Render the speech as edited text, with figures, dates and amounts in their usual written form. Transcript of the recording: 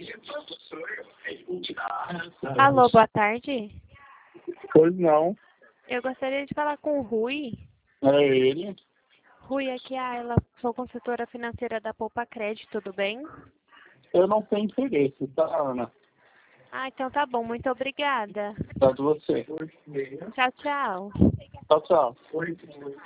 Alô, boa tarde. Pois não, Eu gostaria de falar com o Rui. é ele. Rui, aqui é a Ayla, sou consultora financeira da Poupa Crédito, tudo bem? Eu não tenho interesse, tá, Ana? Ah, então tá bom, muito obrigada. Tá de você. Tchau, tchau. Tchau, tchau.